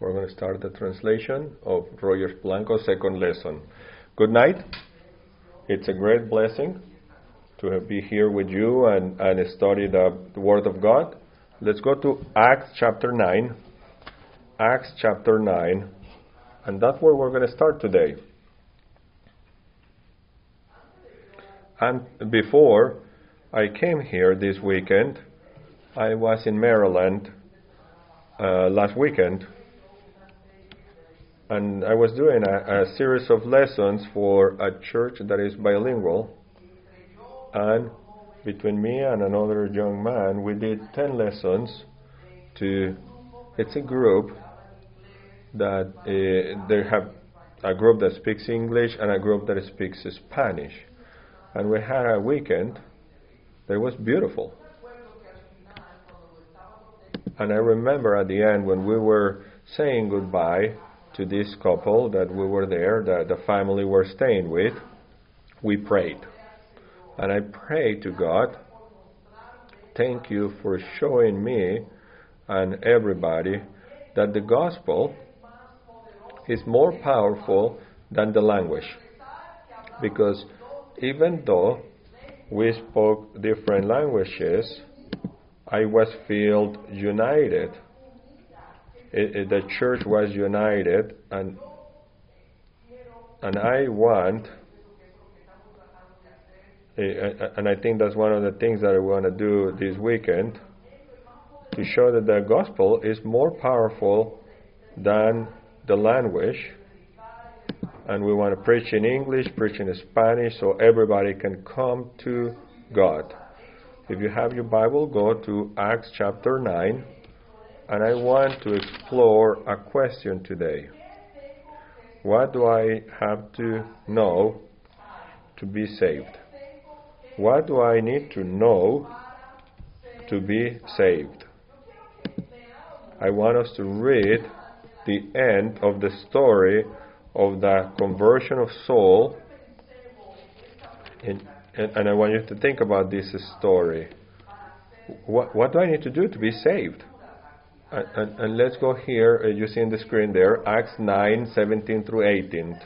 We're going to start the translation of Rogers Blanco's second lesson. Good night. It's a great blessing to be here with you and study the Word of God. Let's go to Acts chapter 9. Acts chapter 9. And that's where we're going to start today. And before I came here this weekend, I was in Maryland last weekend. And I was doing a series of lessons for a church that is bilingual. And between me and another young man, we did 10 lessons it's a group that they have a group that speaks English and a group that speaks Spanish. And we had a weekend that was beautiful. And I remember at the end when we were saying goodbye to this couple that we were there, the family we're staying with, we prayed. And I prayed to God, thank you for showing me and everybody that the gospel is more powerful than the language. Because even though we spoke different languages, I was felt united. The church was united, and I want, and I think that's one of the things that I want to do this weekend, to show that the gospel is more powerful than the language, and we want to preach in English, preach in Spanish, so everybody can come to God. If you have your Bible, go to Acts chapter 9. And I want to explore a question today. What do I have to know to be saved? What do I need to know to be saved? I want us to read the end of the story of the conversion of Saul. And I want you to think about this story. What do I need to do to be saved? And let's go here, you see on the screen there, Acts 9, 17 through 18.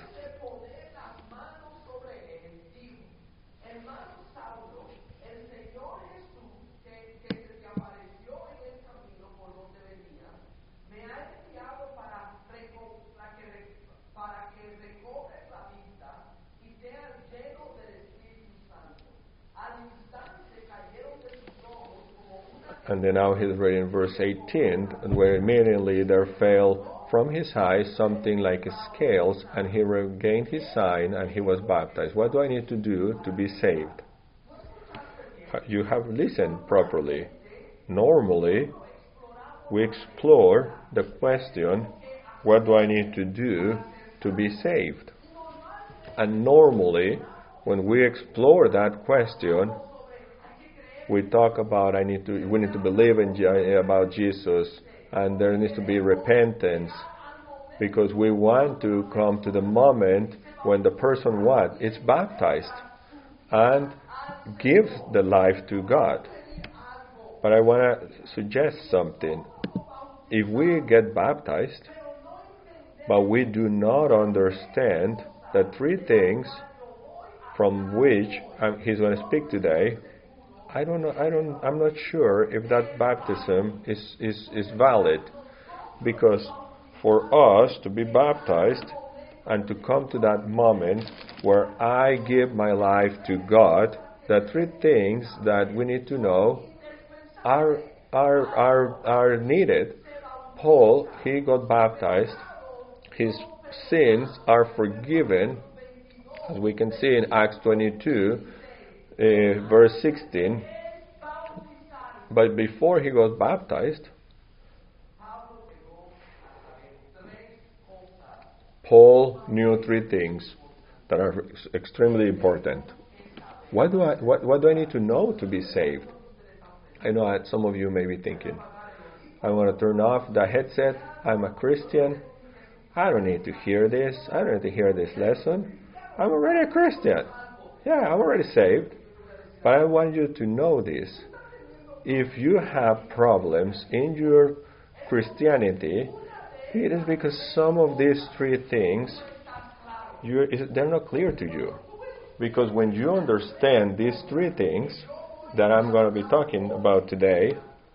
And then now he's reading verse 18, where immediately there fell from his eyes something like scales, and he regained his sight, and he was baptized. What do I need to do to be saved? You have listened properly. Normally, we explore the question, what do I need to do to be saved? And normally, when we explore that question, we talk about we need to believe about Jesus, and there needs to be repentance, because we want to come to the moment when the person is baptized and gives the life to God. But I want to suggest something. If we get baptized, but we do not understand the three things from which he's going to speak today, I'm not sure if that baptism is valid, because for us to be baptized and to come to that moment where I give my life to God, the three things that we need to know are needed. Paul, he got baptized. His sins are forgiven, as we can see in Acts 22. Verse 16, but before he got baptized, Paul knew three things that are extremely important. What do I need to know to be saved? I know some of you may be thinking, I want to turn off the headset. I'm a Christian. I don't need to hear this. I don't need to hear this lesson. I'm already a Christian. Yeah, I'm already saved. But I want you to know this. If you have problems in your Christianity, It is because some of these three things, they're not clear to you. Because when you understand these three things that I'm going to be talking about today,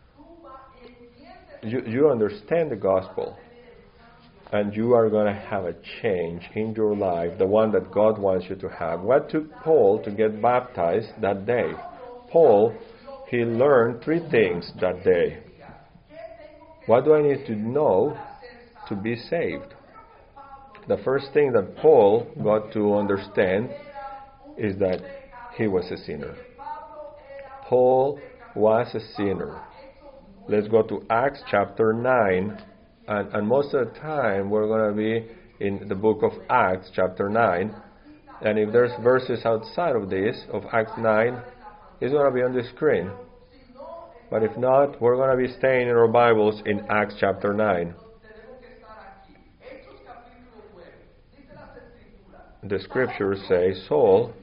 you understand the gospel. And you are going to have a change in your life, the one that God wants you to have. What took Paul to get baptized that day? Paul, he learned three things that day. What do I need to know to be saved? The first thing that Paul got to understand is that he was a sinner. Paul was a sinner. Let's go to Acts chapter 9. And most of the time we're going to be in the book of Acts chapter 9. And if there's verses outside of this, of Acts 9, it's going to be on the screen. But if not, we're going to be staying in our Bibles in Acts chapter 9. The scriptures say Saul,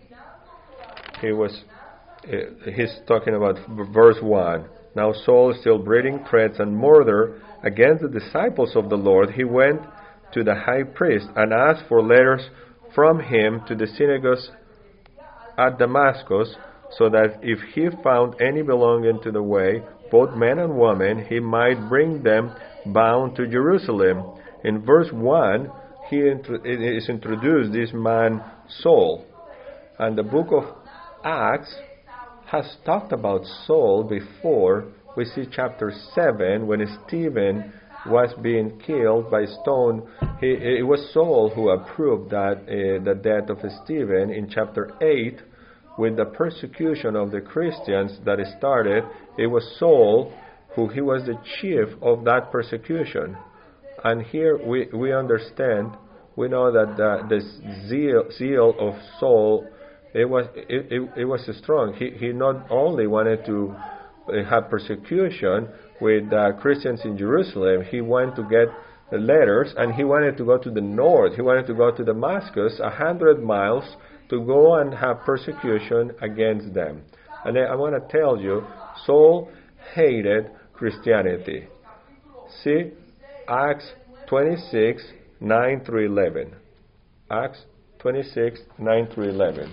he's talking about verse 1. Now Saul, still breathing threats and murder against the disciples of the Lord, he went to the high priest and asked for letters from him to the synagogues at Damascus, so that if he found any belonging to the way, both men and women, he might bring them bound to Jerusalem. In verse 1, it is introduced this man Saul. And the book of Acts has talked about Saul before. We see chapter 7 when Stephen was being killed by stone. It was Saul who approved that the death of Stephen. In chapter 8, with the persecution of the Christians that started, it was Saul he was the chief of that persecution. And here we understand, we know that the zeal of Saul, it was strong. He not only wanted to have persecution with Christians in Jerusalem, he wanted to get the letters, and he wanted to go to the north. He wanted to go to Damascus, 100 miles, to go and have persecution against them. And I want to tell you, Saul hated Christianity. See, Acts 26, 9 through 11. Acts 26, 9 through 11.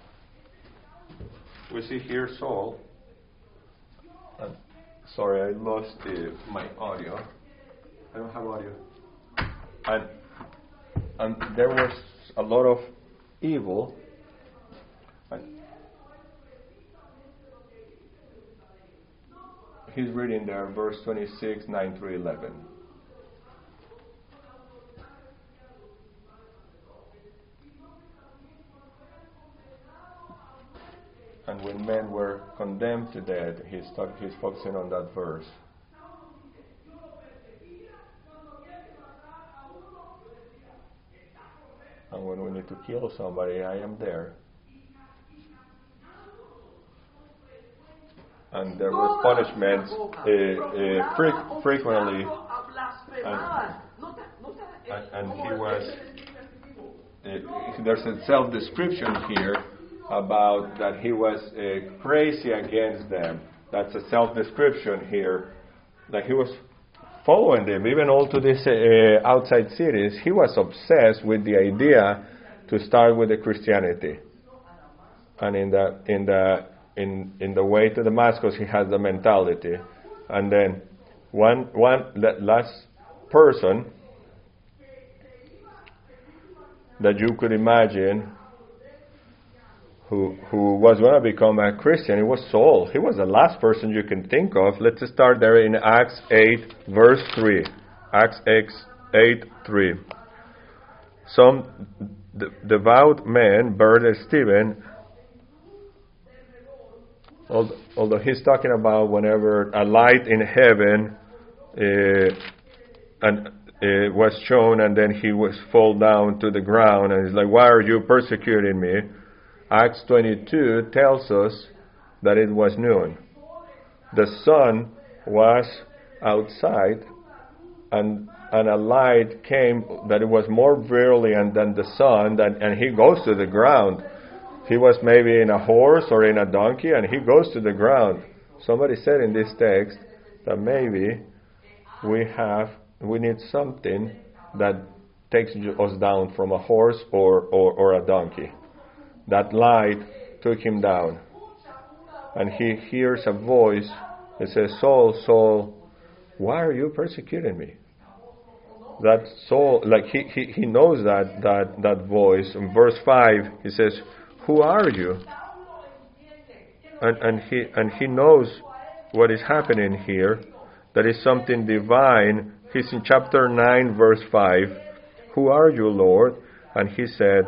We see here Saul. Sorry, I lost my audio. I don't have audio. And there was a lot of evil. He's reading there, verse 26, 9 through 11. And when men were condemned to death, he's focusing on that verse. And when we need to kill somebody, I am there. And there was punishments frequently. And he was... there's a self-description here about that he was crazy against them. That's a self-description here. That he was following them, even all to these outside cities. He was obsessed with the idea to start with the Christianity. And in the way to Damascus, he has the mentality. And then the last person that you could imagine who was going to become a Christian, it was Saul. He was the last person you can think of. Let's start there in Acts 8, verse 3. Acts 8, 3. Some devout men burned Stephen, although he's talking about whenever a light in heaven was shown, and then he was fall down to the ground, and he's like, "Why are you persecuting me?" Acts 22 tells us that it was noon. The sun was outside, and a light came that it was more brilliant than the sun, and he goes to the ground. He was maybe in a horse or in a donkey, and he goes to the ground. Somebody said in this text that maybe we have we need something that takes us down from a horse or a donkey. That light took him down. And he hears a voice that says, Saul, Saul, why are you persecuting me? That Saul, like he knows that voice. In verse 5, he says, who are you? And he knows what is happening here. That is something divine. He's in chapter 9, verse 5. Who are you, Lord? And he said,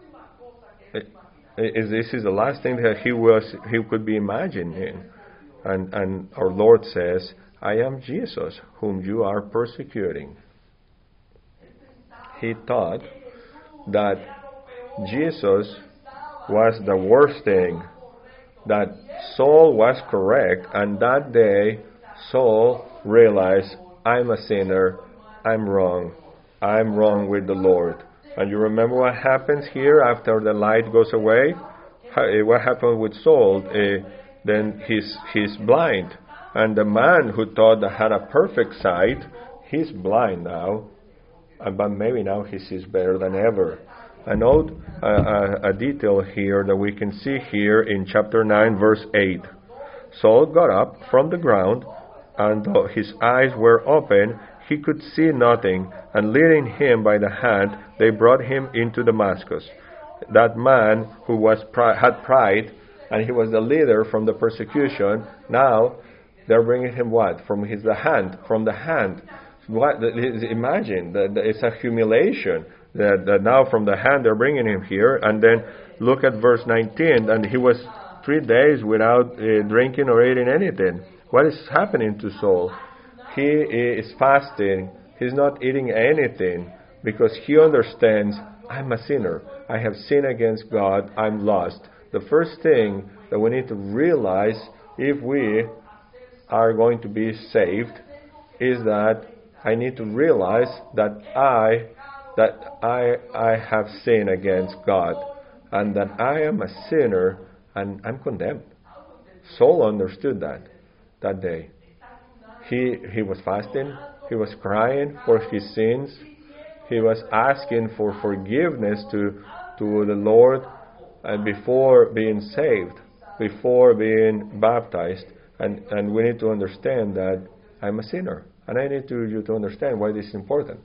this is the last thing that he could be imagining. And our Lord says, I am Jesus, whom you are persecuting. He thought that Jesus was the worst thing, that Saul was correct, and that day Saul realized, I'm a sinner, I'm wrong with the Lord. And you remember what happens here after the light goes away? What happened with Saul? Then he's blind. And the man who thought that had a perfect sight, he's blind now. But maybe now he sees better than ever. And note a detail here that we can see here in chapter 9, verse 8. Saul got up from the ground, and though his eyes were open, he could see nothing, and leading him by the hand, they brought him into Damascus. That man who had pride, and he was the leader from the persecution, now they're bringing him what? From the hand. Imagine that it's a humiliation that now from the hand they're bringing him here. And then look at verse 19, and he was 3 days without drinking or eating anything. What is happening to Saul? He is fasting. He's not eating anything because he understands, I'm a sinner. I have sinned against God. I'm lost. The first thing that we need to realize if we are going to be saved is that I need to realize that I have sinned against God and that I am a sinner and I'm condemned. Saul understood that day. He was fasting. He was crying for his sins. He was asking for forgiveness to the Lord before being saved, before being baptized. And we need to understand that I'm a sinner. And I need you to understand why this is important.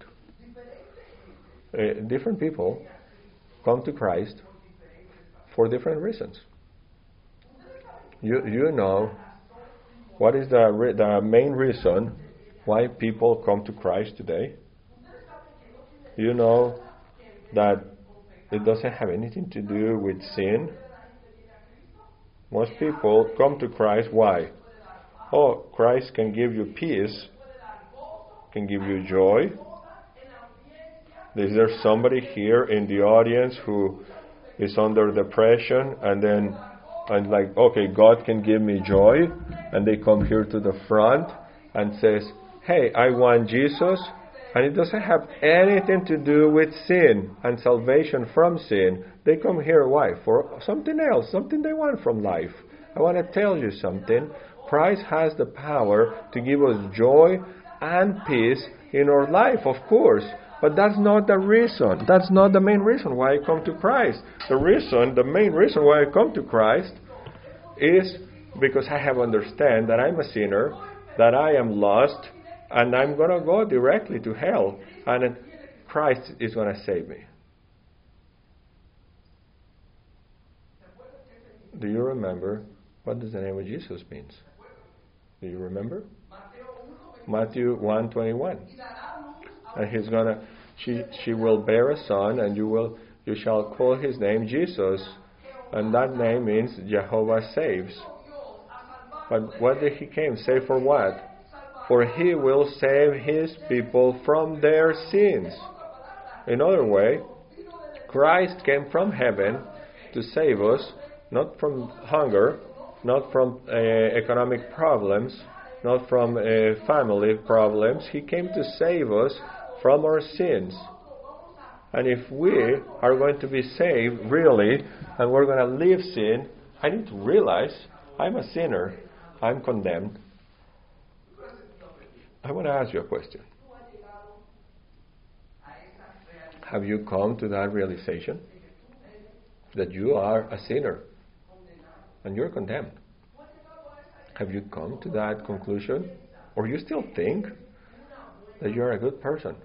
Different people come to Christ for different reasons. You know what is the main reason why people come to Christ today? You know that it doesn't have anything to do with sin. Most people come to Christ, why? Oh, Christ can give you peace, can give you joy. Is there somebody here in the audience who is under depression and like, okay, God can give me joy, and they come here to the front and says, hey, I want Jesus, and it doesn't have anything to do with sin and salvation from sin. They come here, why? For something else, something they want from life. I want to tell you something. Christ has the power to give us joy and peace in our life, of course. But that's not the reason. That's not the main reason why I come to Christ. The main reason why I come to Christ is because I have understand that I'm a sinner, that I am lost, and I'm going to go directly to hell. And Christ is going to save me. Do you remember what does the name of Jesus means? Do you remember? Matthew 1:21. And he's gonna, she will bear a son, and you shall call his name Jesus, and that name means Jehovah saves. But what did he came? Save for what? For he will save his people from their sins. In other way, Christ came from heaven to save us, not from hunger, not from economic problems, not from family problems. He came to save us from our sins. And if we are going to be saved, really, and we're going to leave sin, I need to realize I'm a sinner. I'm condemned. I want to ask you a question. Have you come to that realization that you are a sinner and you're condemned? Have you come to that conclusion? Or you still think that you're a good person?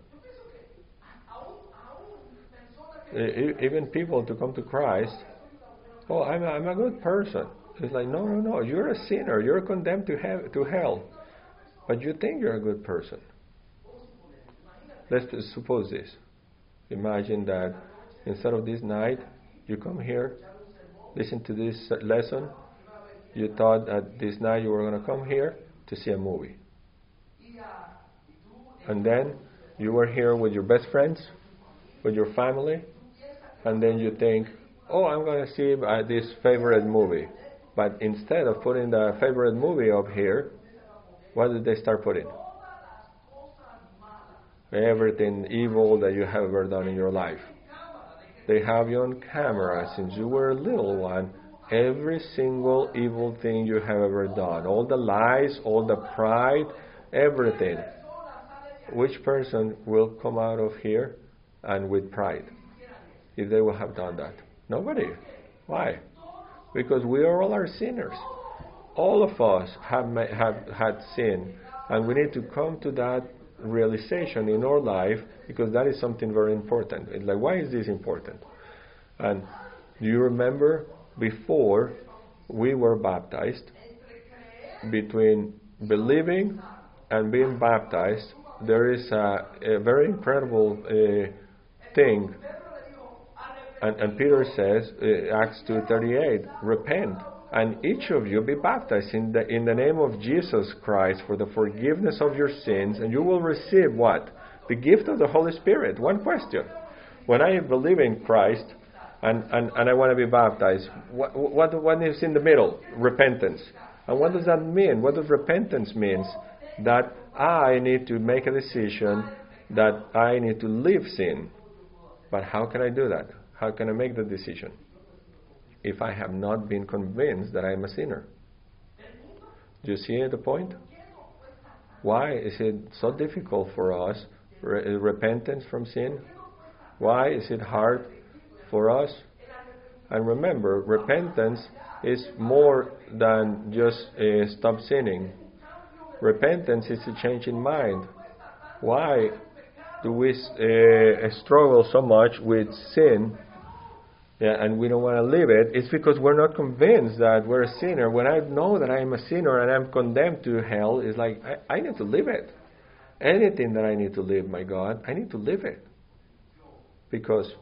Even people to come to Christ, oh, I'm a good person. It's like, no, you're a sinner. You're condemned to hell. But you think you're a good person. Let's suppose this. Imagine that instead of this night, you come here, listen to this lesson. You thought that this night you were going to come here to see a movie. And then you were here with your best friends, with your family, and then you think, oh, I'm going to see this favorite movie. But instead of putting the favorite movie up here, what did they start putting? Everything evil that you have ever done in your life. They have you on camera since you were a little one. Every single evil thing you have ever done. All the lies, all the pride, everything. Which person will come out of here and with pride if they will have done that? Nobody. Why? Because we are all sinners. All of us have had sin, and we need to come to that realization in our life, because that is something very important. It's like, why is this important? And do you remember before we were baptized, between believing and being baptized, there is a very incredible thing. And Peter says, Acts 2:38, repent, and each of you be baptized in the name of Jesus Christ for the forgiveness of your sins, and you will receive what? The gift of the Holy Spirit. One question. When I believe in Christ and I want to be baptized, what is in the middle? Repentance. And what does that mean? What does repentance mean? That I need to make a decision that I need to leave sin. But how can I do that? How can I make the decision if I have not been convinced that I am a sinner? Do you see the point? Why is it so difficult for us, repentance from sin? Why is it hard for us? And remember, repentance is more than just stop sinning. Repentance is a change in mind. Why do we struggle so much with sin? And we don't want to leave it? It's because we're not convinced that we're a sinner. When I know that I am a sinner and I'm condemned to hell, it's like, I need to live it. Anything that I need to live, my God, I need to live it. Because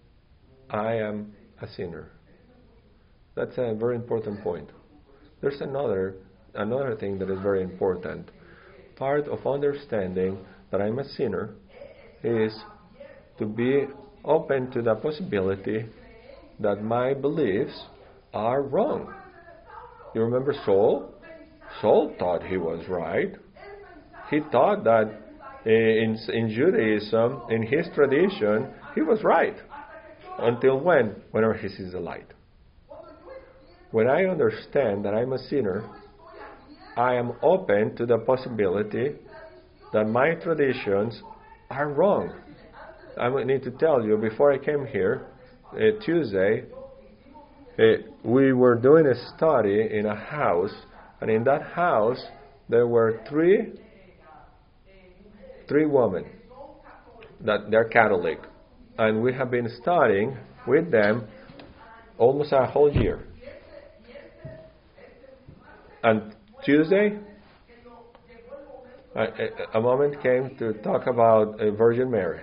I am a sinner. That's a very important point. There's another thing that is very important. Part of understanding that I'm a sinner is to be open to the possibility that my beliefs are wrong. You remember Saul? Saul thought he was right. He thought that in Judaism, in his tradition, he was right. Until when? Whenever he sees the light. When I understand that I'm a sinner, I am open to the possibility that my traditions are wrong. I need to tell you, before I came here, Tuesday, we were doing a study in a house, and in that house there were three women that they're Catholic, and we have been studying with them almost a whole year. And Tuesday, a moment came to talk about Virgin Mary.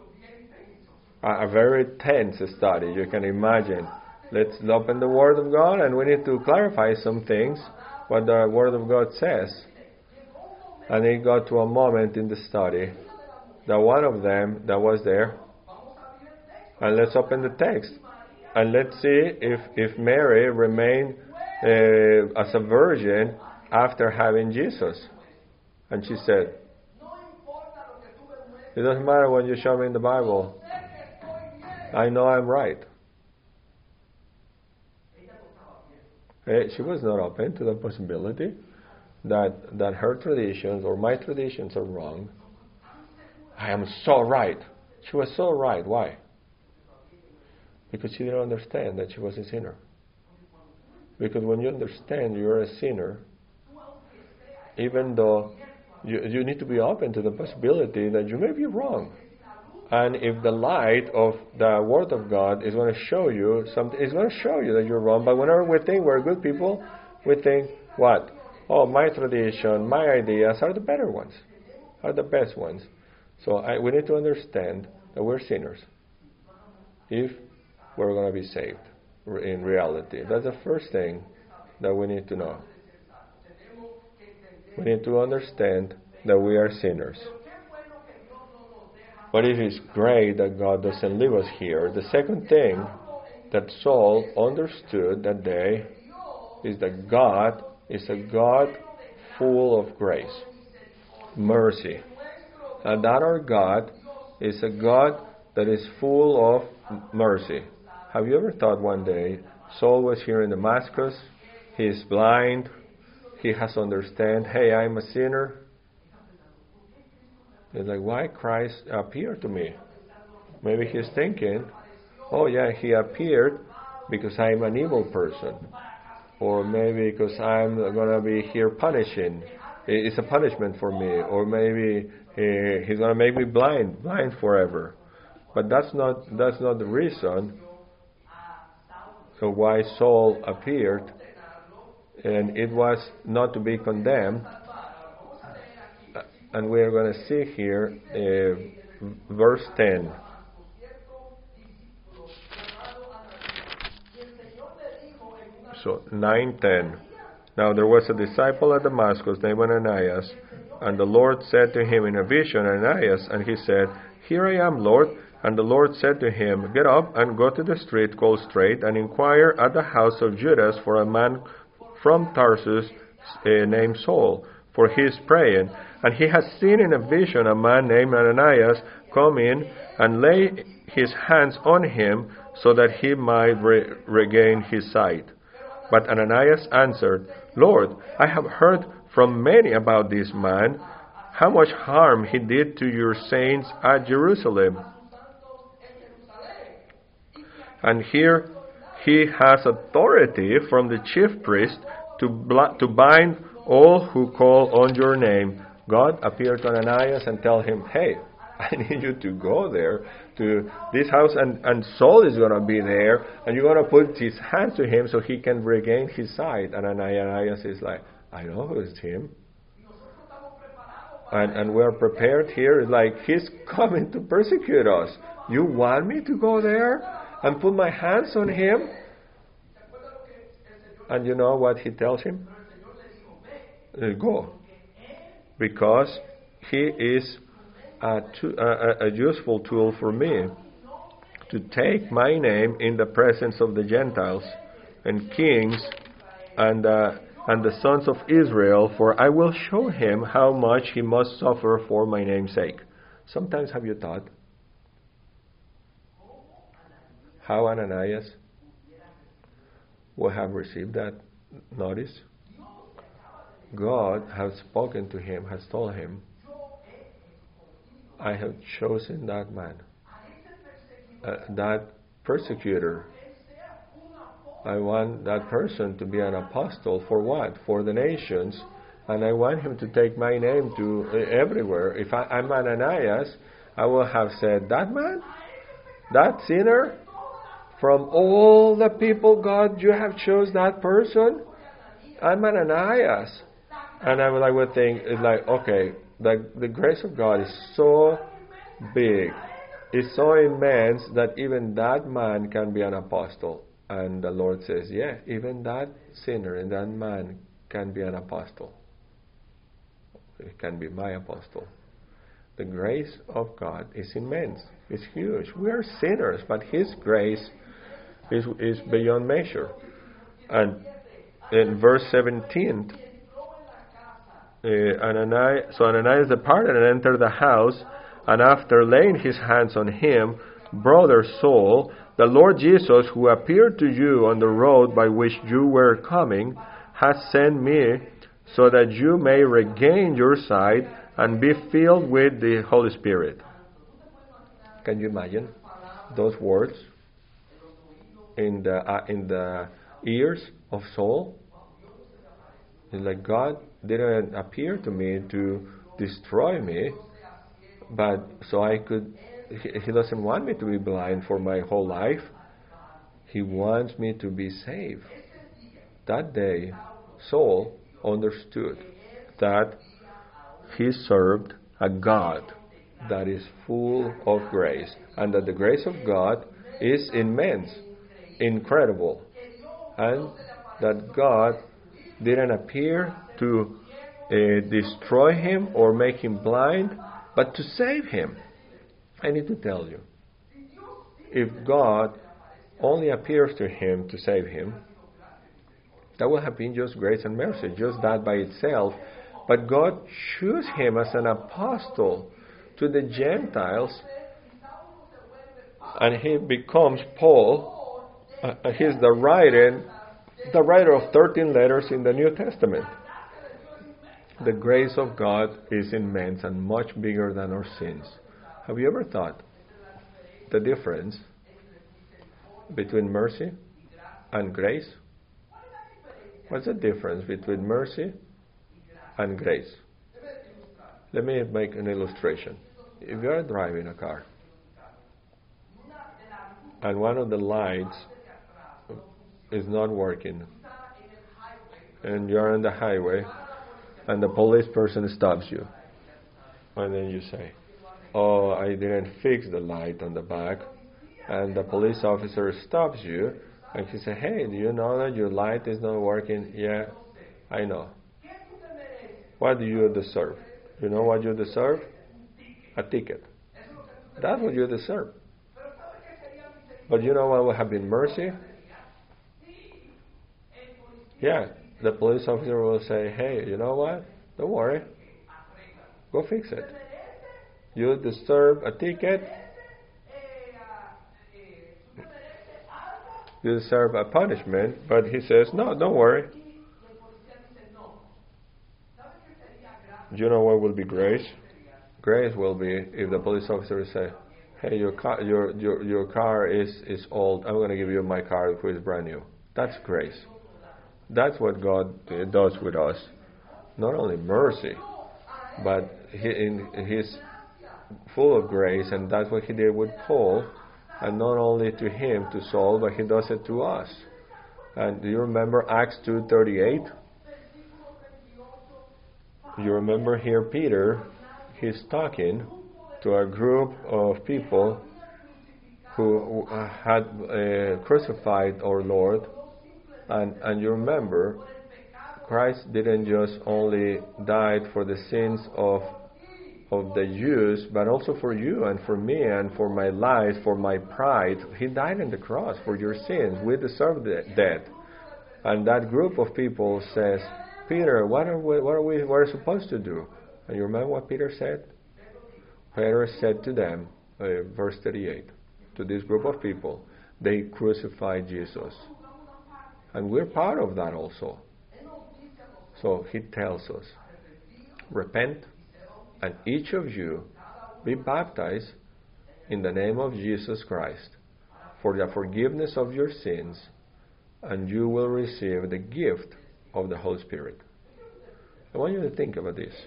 A very tense study, you can imagine. Let's open the Word of God, and we need to clarify some things, what the Word of God says. And it got to a moment in the study that one of them that was there, and let's open the text, and let's see if Mary remained as a virgin after having Jesus. And she said, it doesn't matter what you show me in the Bible. I know I'm right. She was not open to the possibility that her traditions or my traditions are wrong. I am so right. She was so right. Why? Because she didn't understand that she was a sinner. Because when you understand you're a sinner, even though you need to be open to the possibility that you may be wrong. And if the light of the Word of God is going to show you something, it's going to show you that you're wrong. But whenever we think we're good people, we think, what? Oh, my tradition, my ideas are the better ones, are the best ones. So we need to understand that we're sinners if we're going to be saved in reality. That's the first thing that we need to know. We need to understand that we are sinners. But it is great that God doesn't leave us here. The second thing that Saul understood that day is that God is a God full of grace, mercy. And that our God is a God that is full of mercy. Have you ever thought one day, Saul was here in Damascus, he is blind, he has to understand, hey, I'm a sinner. It's like, why Christ appeared to me? Maybe he's thinking, oh yeah, he appeared because I'm an evil person. Or maybe because I'm going to be here punishing. It's a punishment for me. Or maybe he's going to make me blind forever. But that's not the reason why Saul appeared. And it was not to be condemned. And we are going to see here verse 10. So 9:10. Now there was a disciple at Damascus named Ananias, and the Lord said to him in a vision, Ananias, and he said, Here I am, Lord. And the Lord said to him, Get up and go to the street called Straight, and inquire at the house of Judas for a man from Tarsus named Saul, for he is praying. And he has seen in a vision a man named Ananias come in and lay his hands on him so that he might regain his sight. But Ananias answered, Lord, I have heard from many about this man, how much harm he did to your saints at Jerusalem. And here he has authority from the chief priest to bind all who call on your name. God appeared to Ananias and tell him, hey, I need you to go there to this house, and Saul is going to be there, and you're going to put his hand to him so he can regain his sight. And Ananias is like, I know who is him. And we're prepared here. It's like, he's coming to persecute us. You want me to go there and put my hands on him? And you know what he tells him? Go. Because he is a useful tool for me to take my name in the presence of the Gentiles and kings and the sons of Israel, for I will show him how much he must suffer for my name's sake. Sometimes have you thought how Ananias would have received that notice? God has spoken to him, has told him, I have chosen that man, that persecutor. I want that person to be an apostle for what? For the nations. And I want him to take my name to everywhere. If I'm Ananias, I will have said, that man? That sinner? From all the people, God, you have chose that person? I'm Ananias. And I would think, it's like, okay, the grace of God is so big, it's so immense that even that man can be an apostle. And the Lord says, yeah, even that sinner and that man can be an apostle. It can be my apostle. The grace of God is immense. It's huge. We are sinners, but His grace is beyond measure. And in verse 17, Ananias departed and entered the house, and after laying his hands on him, Brother Saul, the Lord Jesus, who appeared to you on the road by which you were coming, has sent me so that you may regain your sight and be filled with the Holy Spirit. Can you imagine those words in the ears of Saul? It's like God didn't appear to me to destroy me, but so I could. He doesn't want me to be blind for my whole life. He wants me to be saved. That day, Saul understood that he served a God that is full of grace, and that the grace of God is immense, incredible, and that God didn't appear to destroy him or make him blind, but to save him. I need to tell you, if God only appears to him to save him, that would have been just grace and mercy, just that by itself. But God chose him as an apostle to the Gentiles, and he becomes Paul. He's the writer of 13 letters in the New Testament. The grace of God is immense and much bigger than our sins. Have you ever thought the difference between mercy and grace? What's the difference between mercy and grace? Let me make an illustration. If you are driving a car and one of the lights is not working, and you're on the highway and the police person stops you, and then you say, "Oh, I didn't fix the light on the back," and the police officer stops you and he says, "Hey, do you know that your light is not working?" "Yeah, I know." What do you deserve? You know what you deserve? A ticket. That's what you deserve. But you know what would have been mercy? Yeah, the police officer will say, "Hey, you know what? Don't worry. Go fix it. You deserve a ticket. You deserve a punishment." But he says, "No, don't worry." Do you know what will be grace? Grace will be if the police officer say, "Hey, your car is old. I'm going to give you my car, which is brand new." That's grace. That's what God does with us. Not only mercy, but He's full of grace, and that's what He did with Paul, and not only to him, to Saul, but He does it to us. And do you remember Acts 2:38? You remember here Peter, he's talking to a group of people who had crucified our Lord, and you remember Christ didn't just only died for the sins of the Jews, but also for you and for me and for my life, for my pride. He died on the cross for your sins. We deserve death. And that group of people says, "Peter, what are we supposed to do?" And you remember what Peter said? Peter said to them, verse 38, to this group of people, they crucified Jesus. And we're part of that also. So he tells us, repent, and each of you be baptized in the name of Jesus Christ for the forgiveness of your sins, and you will receive the gift of the Holy Spirit. I want you to think about this.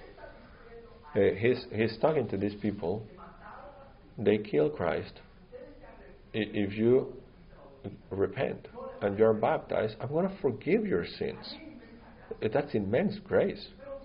He's talking to these people. They killed Christ. If you repent and you're baptized, I'm going to forgive your sins. That's immense grace.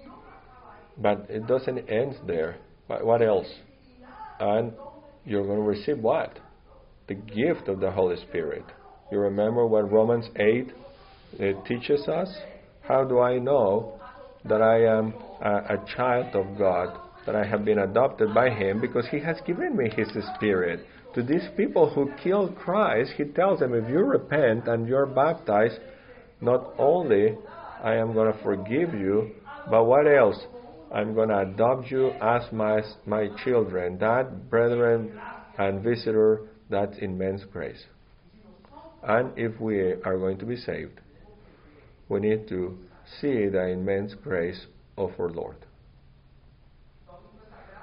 But it doesn't end there. But what else? And you're going to receive what? The gift of the Holy Spirit. You remember what Romans 8 teaches us? How do I know that I am a child of God, that I have been adopted by Him? Because He has given me His Spirit. To these people who killed Christ, He tells them, if you repent and you're baptized, not only I am going to forgive you, but what else? I'm going to adopt you as my children. That, brethren and visitor, that's immense grace. And if we are going to be saved, we need to see the immense grace of our Lord.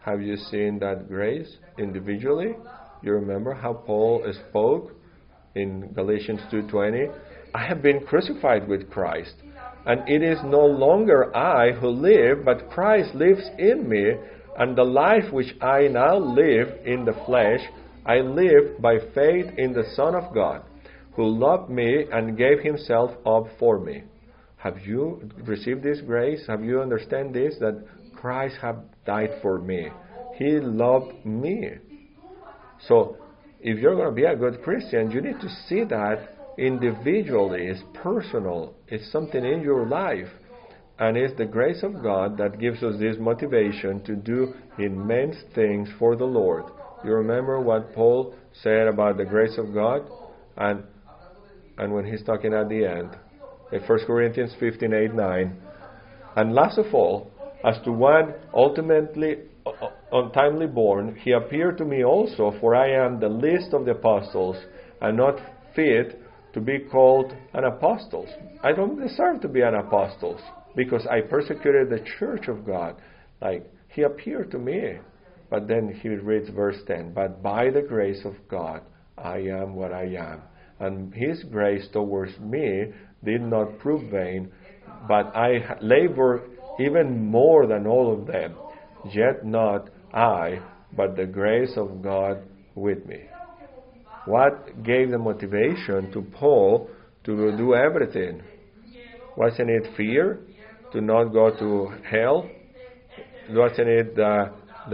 Have you seen that grace individually? You remember how Paul spoke in Galatians 2:20? I have been crucified with Christ, and it is no longer I who live, but Christ lives in me, and the life which I now live in the flesh, I live by faith in the Son of God, who loved me and gave himself up for me. Have you received this grace? Have you understand this? That Christ have died for me. He loved me. So, if you're going to be a good Christian, you need to see that individually. It's personal. It's something in your life. And it's the grace of God that gives us this motivation to do immense things for the Lord. You remember what Paul said about the grace of God? And when he's talking at the end, in 1 Corinthians 15:8-9, and last of all, as to one ultimately untimely born, he appeared to me also, for I am the least of the apostles, and not fit to be called an apostle. I don't deserve to be an apostle, because I persecuted the church of God. Like, he appeared to me. But then he reads verse 10, but by the grace of God, I am what I am. And his grace towards me did not prove vain, but I labor even more than all of them. Yet not I, but the grace of God with me. What gave the motivation to Paul to do everything? Wasn't it fear to not go to hell? Wasn't it the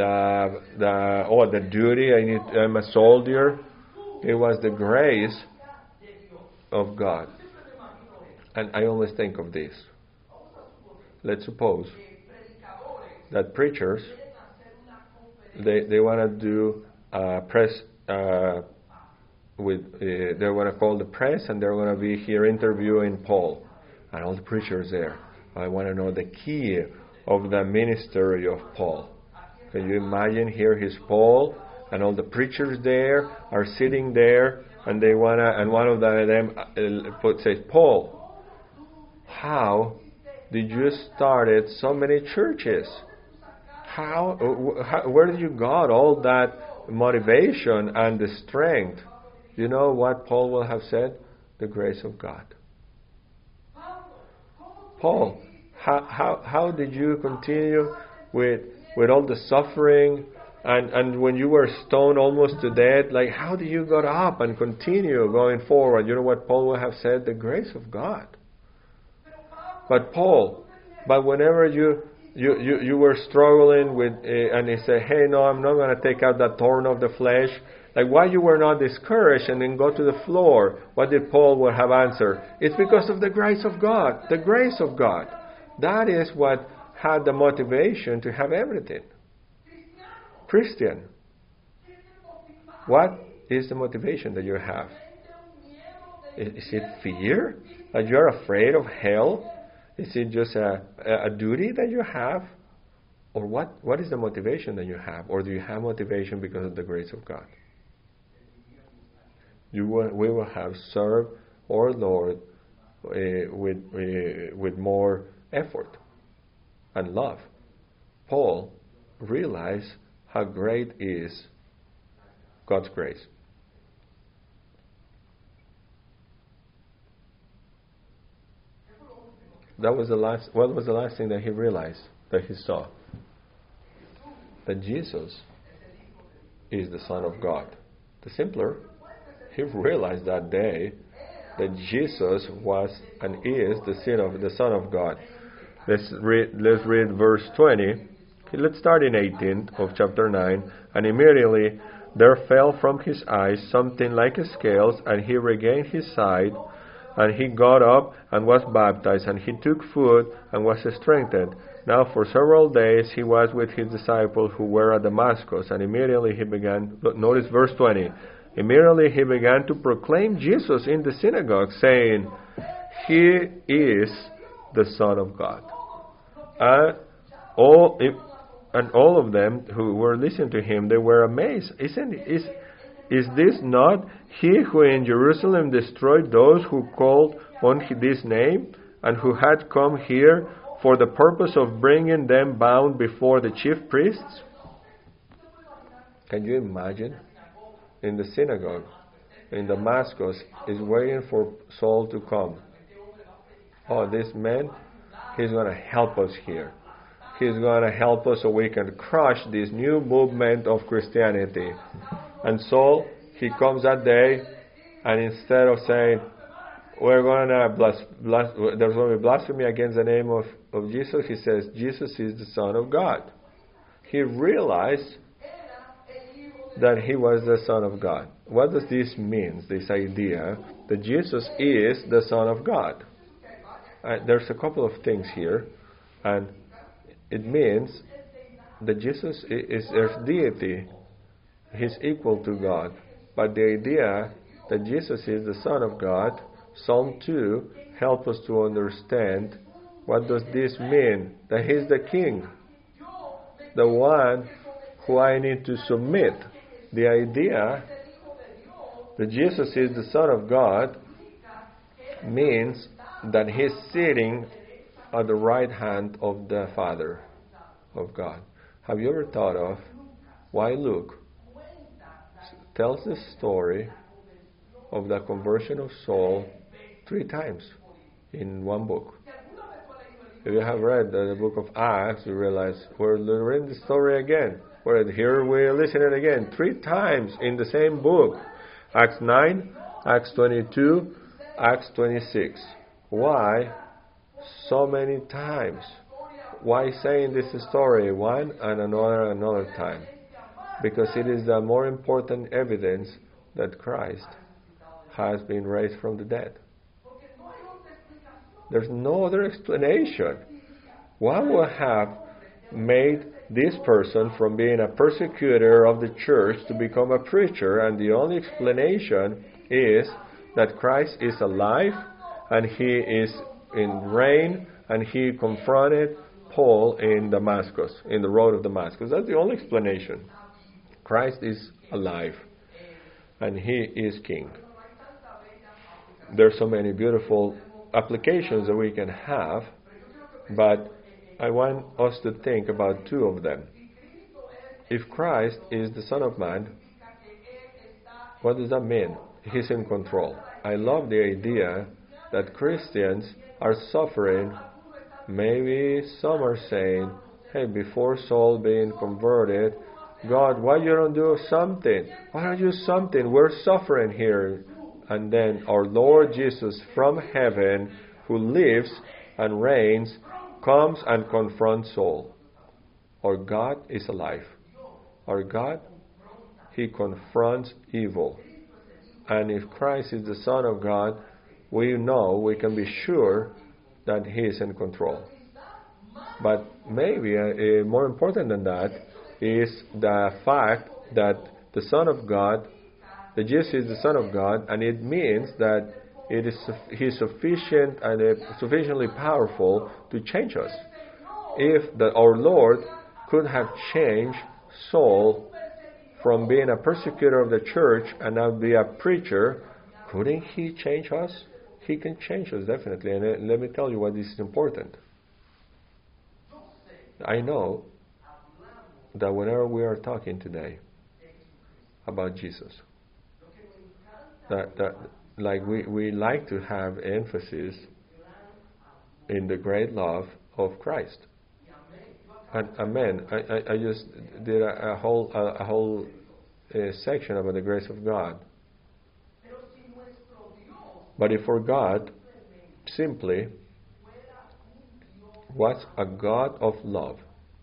duty? I'm a soldier. It was the grace of God. And I always think of this. Let's suppose that preachers, they want to do press they want to call the press, and they're going to be here interviewing Paul, and all the preachers there. I want to know the key of the ministry of Paul. Can you imagine? Here is Paul, and all the preachers there are sitting there, and they wanna, and one of them says, Paul, how did you started so many churches? Where did you got all that motivation and the strength? You know what Paul will have said? The grace of God. Paul, how did you continue with all the suffering, and when you were stoned almost to death, like, how did you got up and continue going forward? You know what Paul will have said? The grace of God. But whenever you were struggling with, and he said, hey, no, I'm not going to take out that thorn of the flesh. Like, why you were not discouraged and then go to the floor? What did Paul would have answered? It's because of the grace of God. The grace of God. That is what had the motivation to have everything. Christian, what is the motivation that you have? Is it fear? That you're afraid of hell? Is it just a duty that you have? Or what is the motivation that you have? Or do you have motivation because of the grace of God? We will have served our Lord with more effort and love. Paul realized how great is God's grace. What was the last thing that he realized, that he saw? That Jesus is the Son of God. The simpler, he realized that day that Jesus was and is the Son of God. Let's read verse 20. Okay, let's start in 18 of chapter 9. And immediately there fell from his eyes something like scales, and he regained his sight. And he got up and was baptized, and he took food and was strengthened. Now for several days he was with his disciples who were at Damascus, and immediately he began, notice verse 20, immediately he began to proclaim Jesus in the synagogue, saying, He is the Son of God. And all of them who were listening to him, they were amazed. Is this not he who in Jerusalem destroyed those who called on this name, and who had come here for the purpose of bringing them bound before the chief priests? Can you imagine? In the synagogue, in Damascus, is waiting for Saul to come. Oh, this man, he's going to help us here. He's going to help us so we can crush this new movement of Christianity. And Saul, he comes that day, and instead of saying, there's going to be blasphemy against the name of Jesus, he says, Jesus is the Son of God. He realized that he was the Son of God. What does this mean, this idea that Jesus is the Son of God? There's a couple of things here, and it means that Jesus is there's deity. He's equal to God. But the idea that Jesus is the Son of God, Psalm 2 helps us to understand what does this mean? That He's the King, the one who I need to submit. The idea that Jesus is the Son of God means that He's sitting at the right hand of the Father of God. Have you ever thought of why Luke tells the story of the conversion of Saul 3 times in one book? If you have read the book of Acts, you realize we're reading the story again. Here we're listening again 3 times in the same book. Acts 9, Acts 22, Acts 26. Why so many times? Why saying this story one and another time? Because it is the more important evidence that Christ has been raised from the dead. There's no other explanation. What would have made this person from being a persecutor of the church to become a preacher? And the only explanation is that Christ is alive and He is in reign, and He confronted Paul in Damascus, in the road of Damascus. That's the only explanation. Christ is alive and He is King. There's so many beautiful applications that we can have, but I want us to think about 2 of them. If Christ is the Son of Man, what does that mean? He's in control. I love the idea that Christians are suffering. Maybe some are saying, hey, before Saul being converted, God, why you don't do something? Why don't you do something? We're suffering here. And then our Lord Jesus from heaven, who lives and reigns, comes and confronts Saul. Our God is alive. Our God, He confronts evil. And if Christ is the Son of God, we know, we can be sure that He is in control. But maybe more important than that is the fact that the Son of God, that Jesus is the Son of God, and it means that He's sufficient and sufficiently powerful to change us. If our Lord could have changed Saul from being a persecutor of the church and now be a preacher, couldn't He change us? He can change us, definitely. And let me tell you why this is important. I know that whenever we are talking today about Jesus, that like we like to have emphasis in the great love of Christ. And amen. I just did a whole section about the grace of God. But if for God simply was a God of love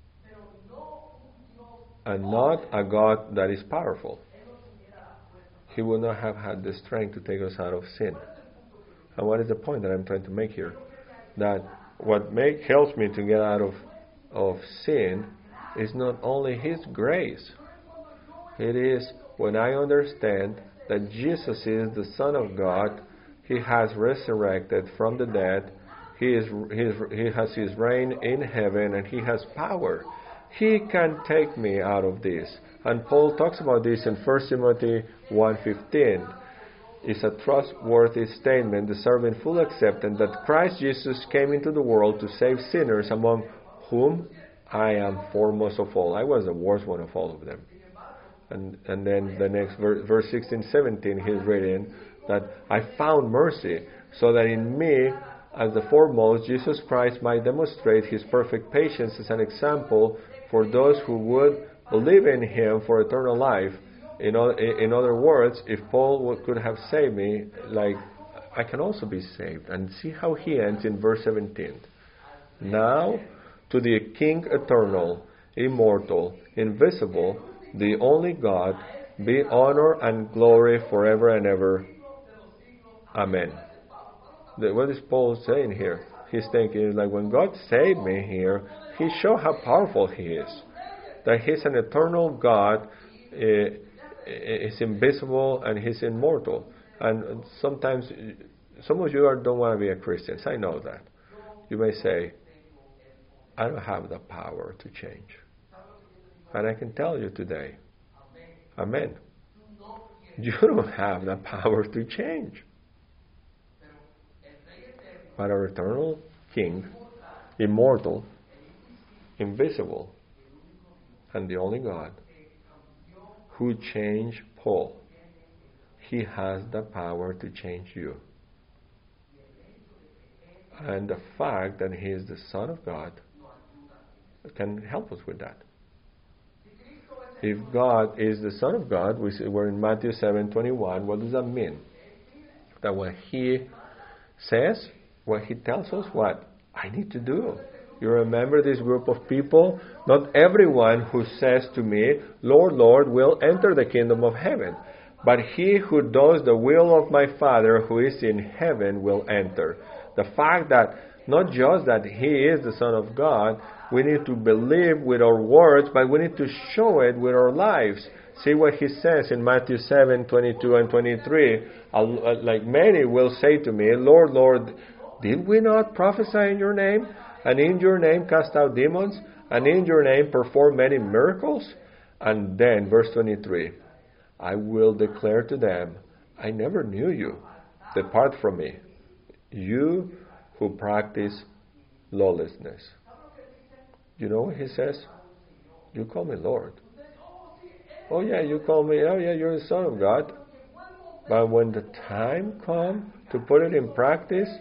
and not a God that is powerful, He would not have had the strength to take us out of sin. And what is the point that I'm trying to make here? That what helps me to get out of sin is not only His grace. It is when I understand that Jesus is the Son of God. He has resurrected from the dead. He has His reign in heaven, and He has power. He can take me out of this. And Paul talks about this in 1 Timothy 1:15. It's a trustworthy statement deserving full acceptance that Christ Jesus came into the world to save sinners, among whom I am foremost of all. I was the worst one of all of them. And then the next verse 16, 17, he's reading that I found mercy, so that in me, as the foremost, Jesus Christ might demonstrate his perfect patience as an example for those who would believe in him for eternal life. In other words, if Paul could have saved me, like, I can also be saved. And see how he ends in verse 17. Now, to the King eternal, immortal, invisible, the only God, be honor and glory forever and ever. Amen. What is Paul saying here? He's thinking, like, when God saved me here, he showed how powerful he is. That he's an eternal God, is invisible, and he's immortal. And sometimes, some of you don't want to be a Christian. I know that. You may say, I don't have the power to change. And I can tell you today, amen. You don't have the power to change. But our eternal King, immortal, invisible, and the only God, who changed Paul, he has the power to change you. And the fact that he is the Son of God can help us with that. If God is the Son of God, we're in Matthew 7:21, what does that mean? That when he says, when he tells us what I need to do. You remember this group of people? Not everyone who says to me, Lord, Lord, will enter the kingdom of heaven. But he who does the will of my Father who is in heaven will enter. The fact that not just that he is the Son of God, we need to believe with our words, but we need to show it with our lives. See what he says in Matthew 7:22 and 23. Like many will say to me, Lord, Lord, did we not prophesy in your name? And in your name cast out demons? And in your name perform many miracles? And then, verse 23, I will declare to them, I never knew you. Depart from me, you who practice lawlessness. You know what he says? You call me Lord. Oh yeah, you call me, oh yeah, you're the Son of God. But when the time comes to put it in practice,